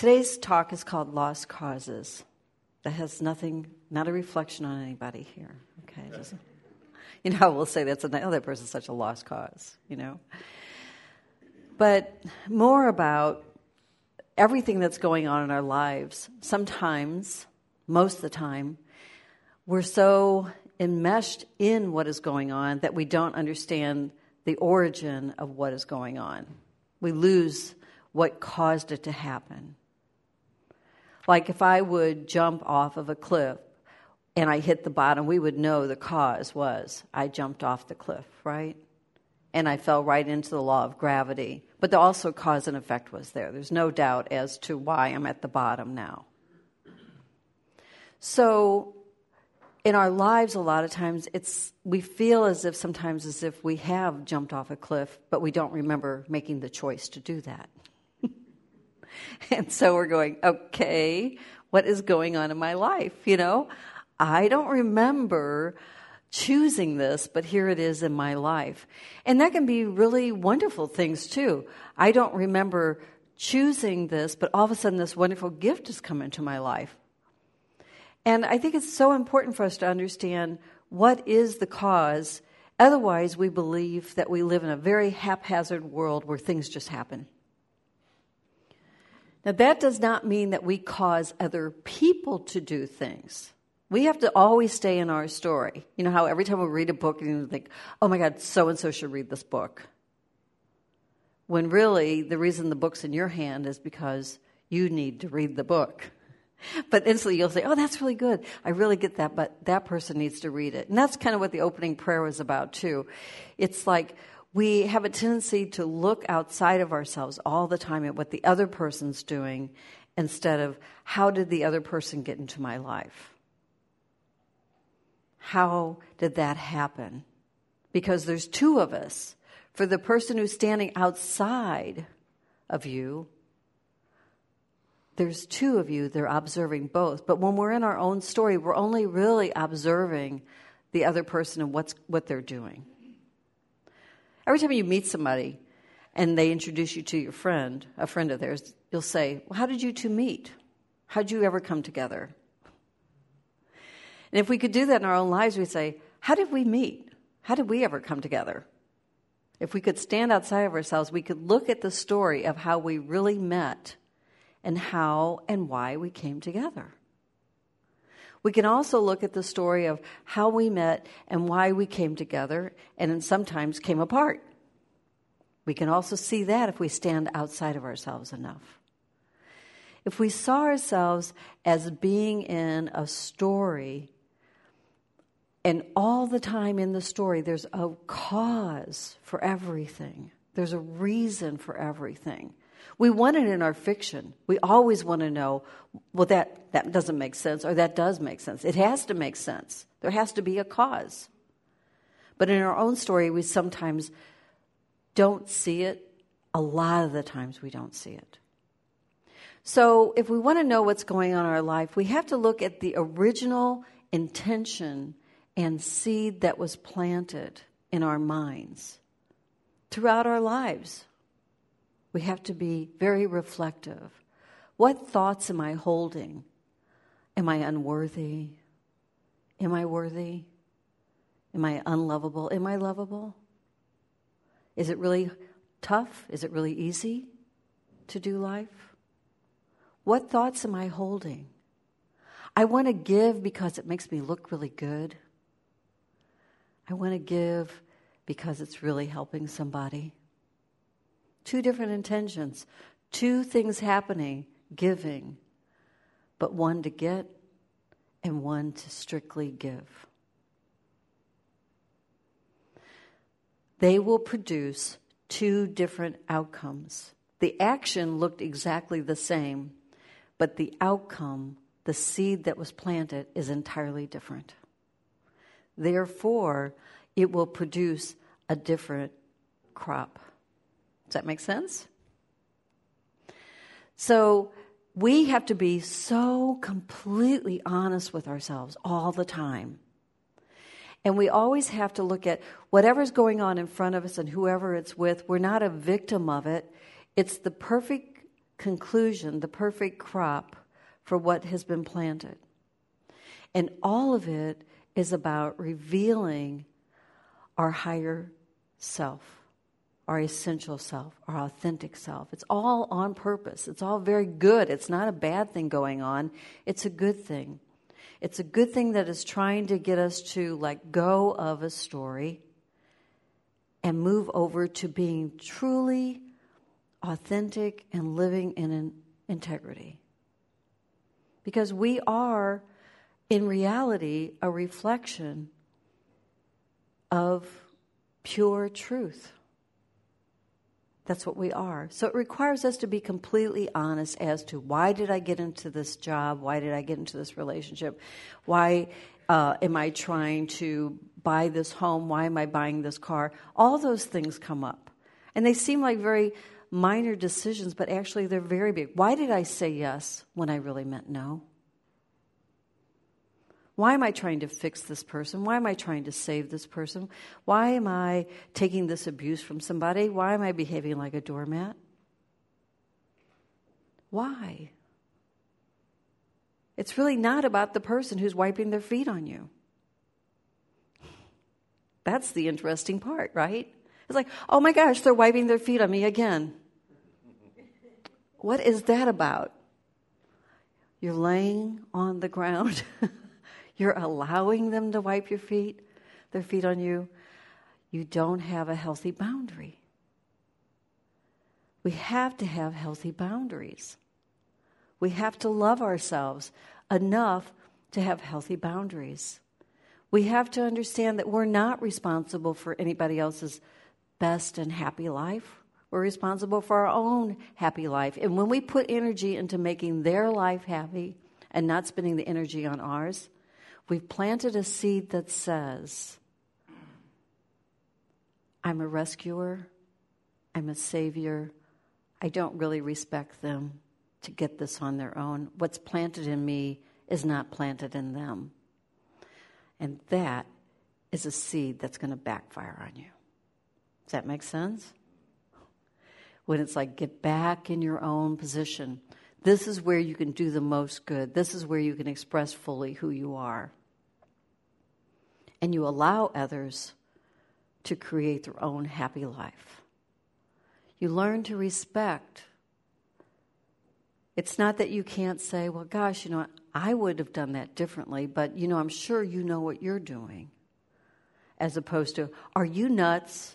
Today's talk is called Lost Causes. That has nothing, not a reflection on anybody here. Okay, just, we'll say that person's such a lost cause, But more about everything that's going on in our lives. Sometimes, most of the time, we're so enmeshed in what is going on that we don't understand the origin of what is going on. We lose what caused it to happen. Like if I would jump off of a cliff and I hit the bottom, we would know the cause was I jumped off the cliff, right? And I fell right into the law of gravity. But also cause and effect was there. There's no doubt as to why I'm at the bottom now. So in our lives, a lot of times, we feel as if we have jumped off a cliff, but we don't remember making the choice to do that. And so we're going, okay, what is going on in my life? I don't remember choosing this, but here it is in my life. And that can be really wonderful things too. I don't remember choosing this, but all of a sudden this wonderful gift has come into my life. And I think it's so important for us to understand what is the cause. Otherwise, we believe that we live in a very haphazard world where things just happen. Now, that does not mean that we cause other people to do things. We have to always stay in our story. You know how every time we read a book, you think, oh my God, so-and-so should read this book. When really, the reason the book's in your hand is because you need to read the book. But instantly you'll say, oh, that's really good. I really get that, but that person needs to read it. And that's kind of what the opening prayer was about, too. It's like we have a tendency to look outside of ourselves all the time at what the other person's doing instead of how did the other person get into my life? How did that happen? Because there's two of us. For the person who's standing outside of you, there's two of you, they're observing both. But when we're in our own story, we're only really observing the other person and what they're doing. Every time you meet somebody and they introduce you to your friend, a friend of theirs, you'll say, well, how did you two meet? How did you ever come together? And if we could do that in our own lives, we'd say, how did we meet? How did we ever come together? If we could stand outside of ourselves, we could look at the story of how we really met and how and why we came together. We can also look at the story of how we met and why we came together and sometimes came apart. We can also see that if we stand outside of ourselves enough. If we saw ourselves as being in a story, and all the time in the story there's a cause for everything. There's a reason for everything. We want it in our fiction. We always want to know, well, that doesn't make sense, or that does make sense. It has to make sense. There has to be a cause. But in our own story, we sometimes don't see it. A lot of the times we don't see it. So if we want to know what's going on in our life, we have to look at the original intention and seed that was planted in our minds throughout our lives. We have to be very reflective. What thoughts am I holding? Am I unworthy? Am I worthy? Am I unlovable? Am I lovable? Is it really tough? Is it really easy to do life? What thoughts am I holding? I want to give because it makes me look really good. I want to give because it's really helping somebody. Two different intentions, two things happening, giving, but one to get and one to strictly give. They will produce two different outcomes. The action looked exactly the same, but the outcome, the seed that was planted, is entirely different. Therefore, it will produce a different crop. Does that make sense? So we have to be so completely honest with ourselves all the time. And we always have to look at whatever's going on in front of us and whoever it's with. We're not a victim of it. It's the perfect conclusion, the perfect crop for what has been planted. And all of it is about revealing our higher self, our essential self, our authentic self. It's all on purpose. It's all very good. It's not a bad thing going on. It's a good thing. It's a good thing that is trying to get us to let go of a story and move over to being truly authentic and living in integrity. Because we are, in reality, a reflection of pure truth. That's what we are. So it requires us to be completely honest as to why did I get into this job? Why did I get into this relationship? Why am I trying to buy this home? Why am I buying this car? All those things come up. And they seem like very minor decisions, but actually they're very big. Why did I say yes when I really meant no? Why am I trying to fix this person? Why am I trying to save this person? Why am I taking this abuse from somebody? Why am I behaving like a doormat? Why? It's really not about the person who's wiping their feet on you. That's the interesting part, right? It's like, oh my gosh, they're wiping their feet on me again. What is that about? You're laying on the ground. You're allowing them to wipe their feet on you. You don't have a healthy boundary. We have to have healthy boundaries. We have to love ourselves enough to have healthy boundaries. We have to understand that we're not responsible for anybody else's best and happy life. We're responsible for our own happy life. And when we put energy into making their life happy and not spending the energy on ours, we've planted a seed that says, I'm a rescuer, I'm a savior, I don't really respect them to get this on their own. What's planted in me is not planted in them. And that is a seed that's going to backfire on you. Does that make sense? When it's like, get back in your own position. This is where you can do the most good. This is where you can express fully who you are. And you allow others to create their own happy life. You learn to respect. It's not that you can't say, well, gosh, I would have done that differently, but, I'm sure you know what you're doing. As opposed to, are you nuts?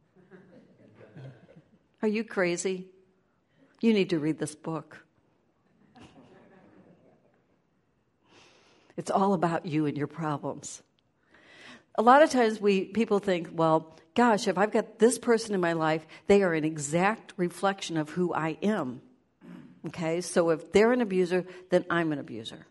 Are you crazy? You need to read this book. It's all about you and your problems. A lot of times people think, well, gosh, if I've got this person in my life, they are an exact reflection of who I am. Okay, so if they're an abuser, then I'm an abuser.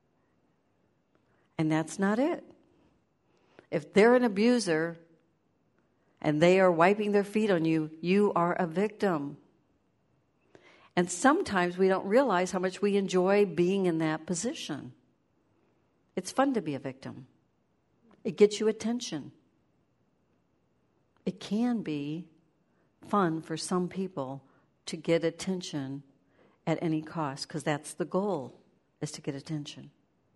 And that's not it. If they're an abuser and they are wiping their feet on you, you are a victim. And sometimes we don't realize how much we enjoy being in that position. It's fun to be a victim. It gets you attention. It can be fun for some people to get attention at any cost, because that's the goal, is to get attention.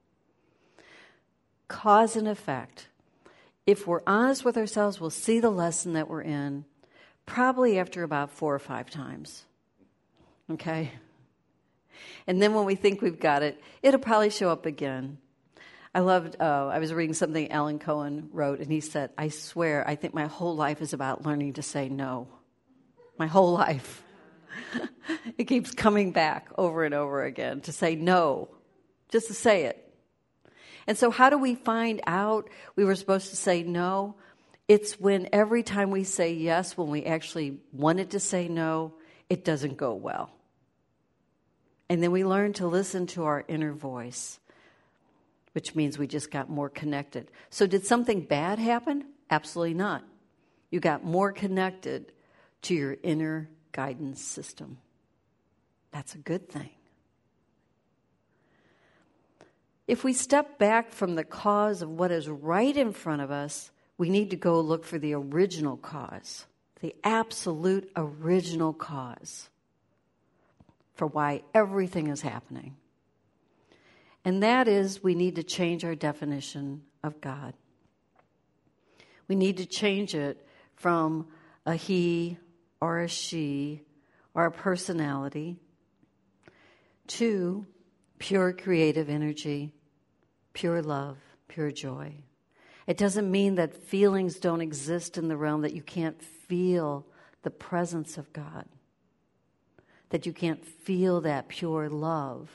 Cause and effect. If we're honest with ourselves, we'll see the lesson that we're in probably after about 4 or 5 times. Okay? And then when we think we've got it, it'll probably show up again. I was reading something Alan Cohen wrote, and he said, I swear, I think my whole life is about learning to say no. My whole life. It keeps coming back over and over again to say no, just to say it. And so how do we find out we were supposed to say no? It's when every time we say yes, when we actually wanted to say no, it doesn't go well. And then we learn to listen to our inner voice, which means we just got more connected. So did something bad happen? Absolutely not. You got more connected to your inner guidance system. That's a good thing. If we step back from the cause of what is right in front of us, we need to go look for the original cause, the absolute original cause. for why everything is happening. And that is, we need to change our definition of God. We need to change it from a he or a she or a personality to pure creative energy, pure love, pure joy. It doesn't mean that feelings don't exist in the realm, that you can't feel the presence of God, that you can't feel that pure love.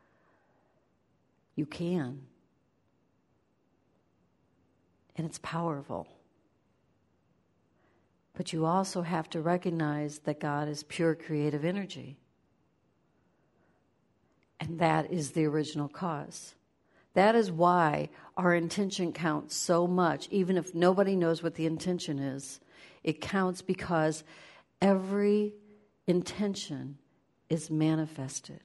You can. And it's powerful. But you also have to recognize that God is pure creative energy. And that is the original cause. That is why our intention counts so much, even if nobody knows what the intention is. It counts because every intention is manifested.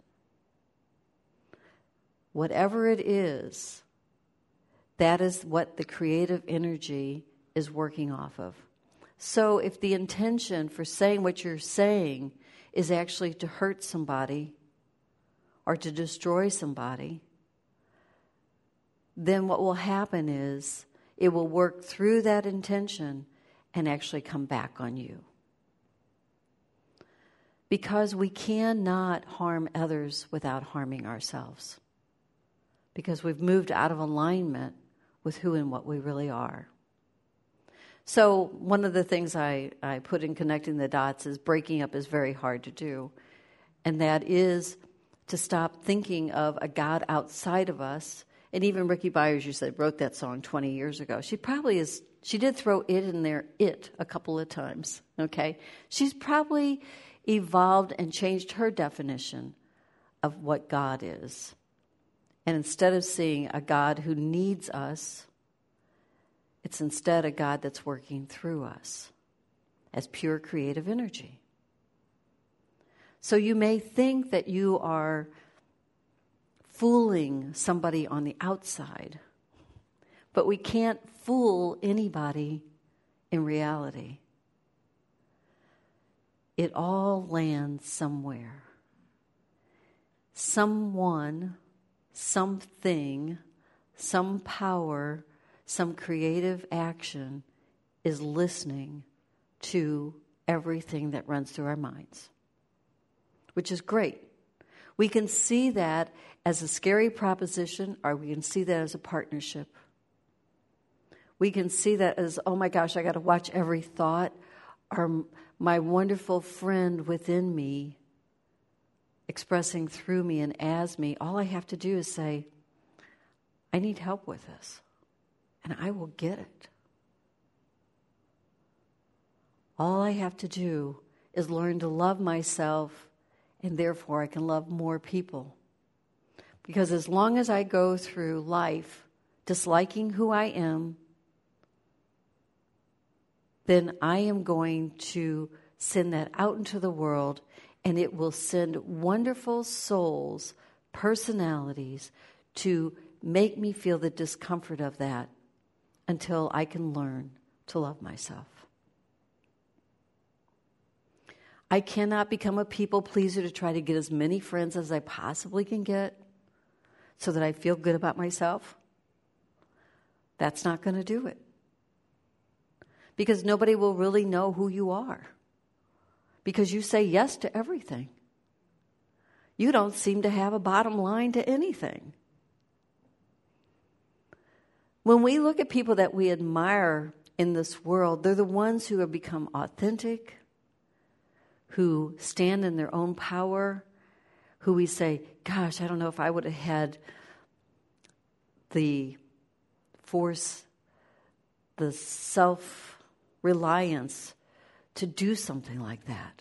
Whatever it is, that is what the creative energy is working off of. So if the intention for saying what you're saying is actually to hurt somebody or to destroy somebody, then what will happen is it will work through that intention and actually come back on you. Because we cannot harm others without harming ourselves. Because we've moved out of alignment with who and what we really are. So one of the things I put in connecting the dots is breaking up is very hard to do. And that is to stop thinking of a God outside of us. And even Ricky Byers, you said, wrote that song 20 years ago. She did throw it in there, a couple of times, okay? She's probably evolved and changed her definition of what God is. And instead of seeing a God who needs us, it's instead a God that's working through us as pure creative energy. So you may think that you are fooling somebody on the outside, but we can't fool anybody in reality. It all lands somewhere. Someone, something, some power, some creative action is listening to everything that runs through our minds, which is great. We can see that as a scary proposition, or we can see that as a partnership. We can see that as, oh my gosh, I got to watch every thought, or my wonderful friend within me expressing through me and as me. All I have to do is say, I need help with this, and I will get it. All I have to do is learn to love myself, and therefore I can love more people. Because as long as I go through life disliking who I am, then I am going to send that out into the world, and it will send wonderful souls, personalities, to make me feel the discomfort of that until I can learn to love myself. I cannot become a people pleaser to try to get as many friends as I possibly can get so that I feel good about myself. That's not going to do it. Because nobody will really know who you are. Because you say yes to everything. You don't seem to have a bottom line to anything. When we look at people that we admire in this world, they're the ones who have become authentic, who stand in their own power, who we say, gosh, I don't know if I would have had the force, the self-reliance to do something like that.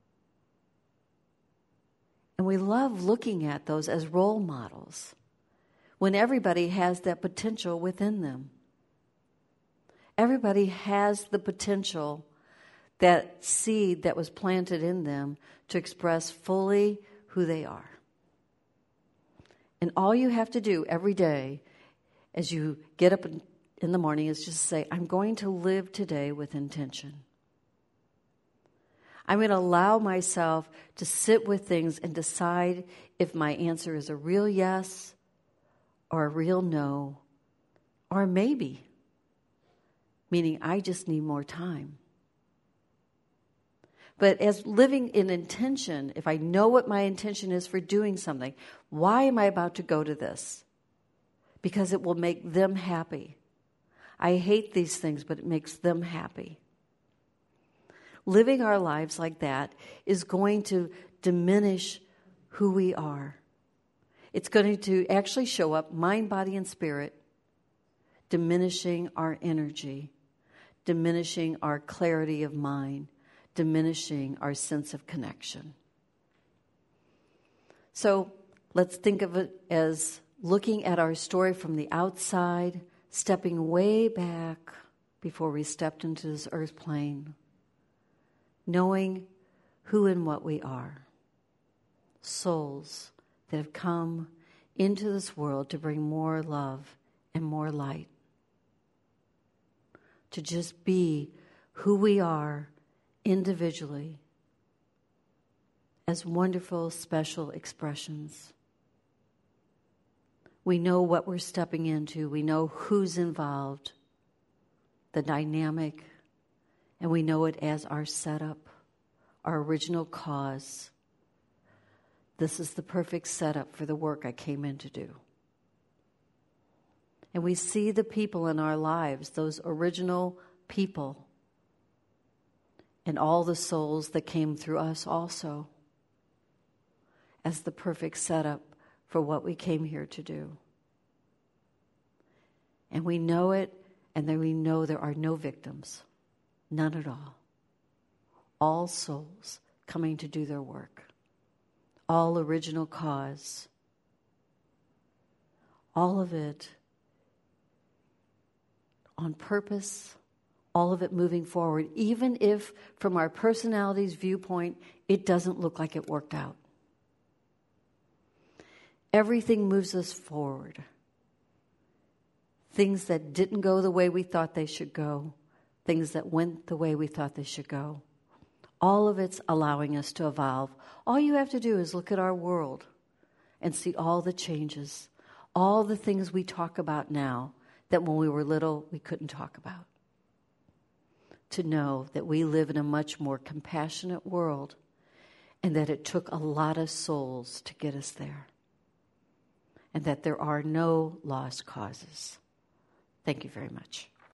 And we love looking at those as role models when everybody has that potential within them. Everybody has the potential, that seed that was planted in them, to express fully who they are. And all you have to do every day as you get up in the morning is just say, I'm going to live today with intention. I'm going to allow myself to sit with things and decide if my answer is a real yes or a real no or maybe, meaning I just need more time. But as living in intention, if I know what my intention is for doing something, why am I about to go to this? Because it will make them happy. I hate these things, but it makes them happy. Living our lives like that is going to diminish who we are. It's going to actually show up mind, body, and spirit, diminishing our energy, diminishing our clarity of mind, diminishing our sense of connection. So let's think of it as looking at our story from the outside, stepping way back before we stepped into this earth plane, knowing who and what we are. Souls that have come into this world to bring more love and more light. To just be who we are individually as wonderful, special expressions. We know what we're stepping into. We know who's involved, the dynamic, and we know it as our setup, our original cause. This is the perfect setup for the work I came in to do. And we see the people in our lives, those original people, and all the souls that came through us also, as the perfect setup for what we came here to do. And we know it, and then we know there are no victims, none at all. All souls coming to do their work. All original cause. All of it on purpose, all of it moving forward, even if from our personality's viewpoint, it doesn't look like it worked out. Everything moves us forward. Things that didn't go the way we thought they should go, things that went the way we thought they should go. All of it's allowing us to evolve. All you have to do is look at our world and see all the changes, all the things we talk about now that when we were little we couldn't talk about. To know that we live in a much more compassionate world and that it took a lot of souls to get us there. And that there are no lost causes. Thank you very much.